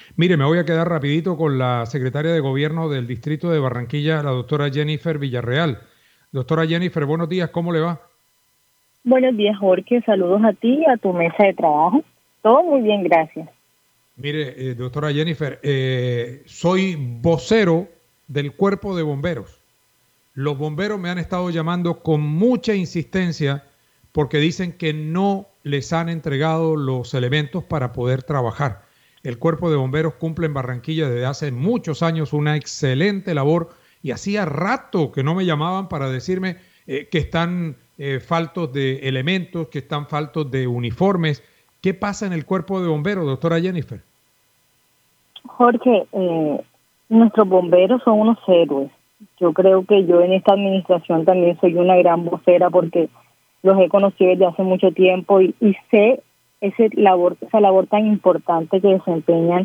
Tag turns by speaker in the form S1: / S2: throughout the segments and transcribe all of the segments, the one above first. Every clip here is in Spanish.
S1: Mire, me voy a quedar rapidito con la secretaria de Gobierno del Distrito de Barranquilla, la doctora Jennifer Villarreal. Doctora Jennifer, buenos días, ¿cómo le va?
S2: Buenos días, Jorge. Saludos a ti y a tu mesa de trabajo. Todo muy bien, gracias.
S1: Mire, doctora Jennifer, soy vocero del Cuerpo de Bomberos. Los bomberos me han estado llamando con mucha insistencia porque dicen que no les han entregado los elementos para poder trabajar. El Cuerpo de Bomberos cumple en Barranquilla desde hace muchos años una excelente labor y hacía rato que no me llamaban para decirme que están faltos de elementos, que están faltos de uniformes. ¿Qué pasa en el Cuerpo de Bomberos, doctora Jennifer?
S2: Jorge, nuestros bomberos son unos héroes. Yo creo que yo en esta administración también soy una gran vocera porque los he conocido desde hace mucho tiempo y sé esa labor tan importante que desempeñan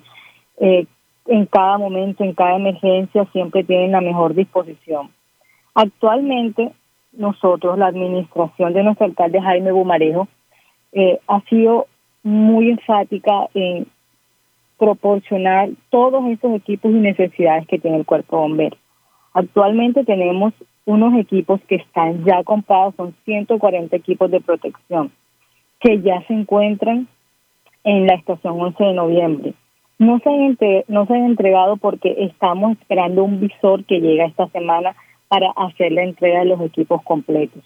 S2: en cada momento, en cada emergencia, siempre tienen la mejor disposición. Actualmente, nosotros, la administración de nuestro alcalde Jaime Bumarejo, ha sido muy enfática en proporcionar todos esos equipos y necesidades que tiene el cuerpo de bomberos. Actualmente tenemos unos equipos que están ya comprados, son 140 equipos de protección que ya se encuentran en la estación 11 de noviembre. No se han entregado porque estamos esperando un visor que llega esta semana para hacer la entrega de los equipos completos.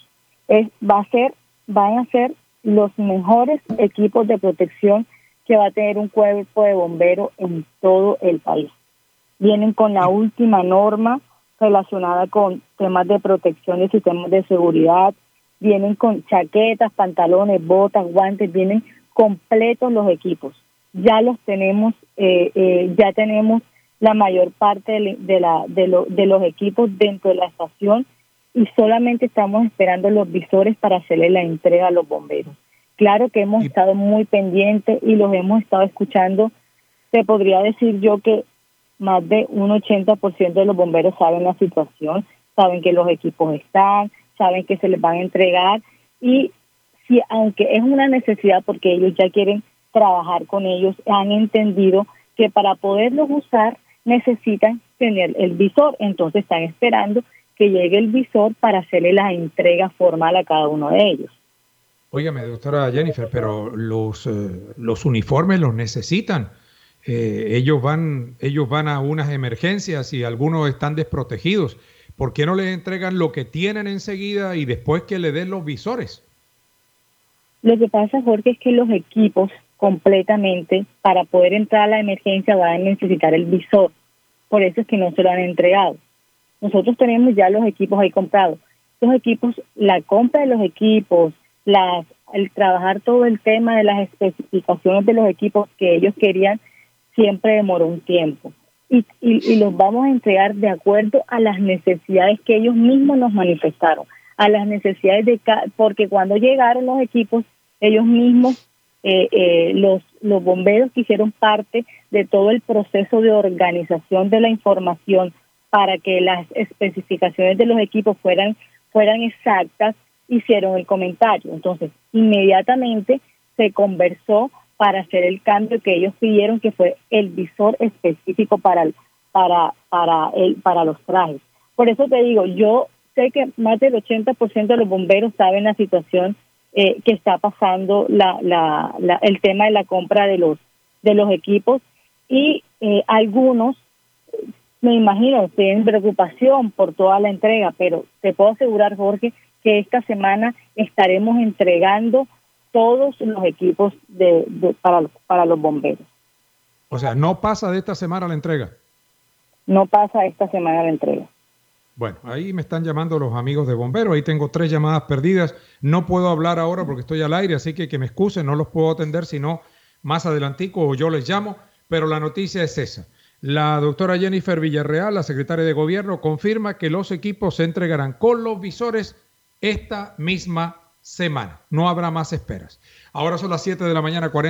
S2: Van a ser los mejores equipos de protección que va a tener un cuerpo de bomberos en todo el país. Vienen con la última norma relacionada con temas de protección de sistemas de seguridad, vienen con chaquetas, pantalones, botas, guantes, vienen completos los equipos. Ya los tenemos, ya tenemos la mayor parte de los equipos dentro de la estación y solamente estamos esperando los visores para hacerle la entrega a los bomberos. Claro que hemos estado muy pendientes y los hemos estado escuchando. Te podría decir yo que más de un 80% de los bomberos saben la situación, saben que los equipos están, saben que se les van a entregar y si aunque es una necesidad porque ellos ya quieren trabajar con ellos, han entendido que para poderlos usar necesitan tener el visor, entonces están esperando que llegue el visor para hacerle la entrega formal a cada uno de ellos.
S1: Óigame, doctora Jennifer, pero los uniformes los necesitan. Ellos van a unas emergencias y algunos están desprotegidos. ¿Por qué no les entregan lo que tienen enseguida y después que le den los visores?
S2: Lo que pasa, Jorge, es que los equipos completamente, para poder entrar a la emergencia, van a necesitar el visor. Por eso es que no se lo han entregado. Nosotros tenemos ya los equipos ahí comprados. Los equipos, la compra de los equipos, el trabajar todo el tema de las especificaciones de los equipos que ellos querían, siempre demoró un tiempo. Y los vamos a entregar de acuerdo a las necesidades que ellos mismos nos manifestaron, a las necesidades porque cuando llegaron los equipos, ellos mismos, los bomberos que hicieron parte de todo el proceso de organización de la información para que las especificaciones de los equipos fueran exactas, hicieron el comentario. Entonces, inmediatamente se conversó para hacer el cambio que ellos pidieron, que fue el visor específico para los trajes. Por eso te digo, yo sé que más del 80% de los bomberos saben la situación que está pasando, el tema de la compra de los equipos y algunos, me imagino, tienen preocupación por toda la entrega, pero te puedo asegurar, Jorge, que esta semana estaremos entregando todos los equipos para los bomberos.
S1: O sea, no pasa de esta semana la entrega.
S2: No pasa esta semana la entrega.
S1: Bueno, ahí me están llamando los amigos de bomberos, ahí tengo 3 llamadas perdidas, no puedo hablar ahora porque estoy al aire, así que me excusen, no los puedo atender, sino más adelantico o yo les llamo, pero la noticia es esa. La doctora Jennifer Villarreal, la secretaria de Gobierno, confirma que los equipos se entregarán con los visores esta misma semana. No habrá más esperas. Ahora son las 7 de la mañana, 40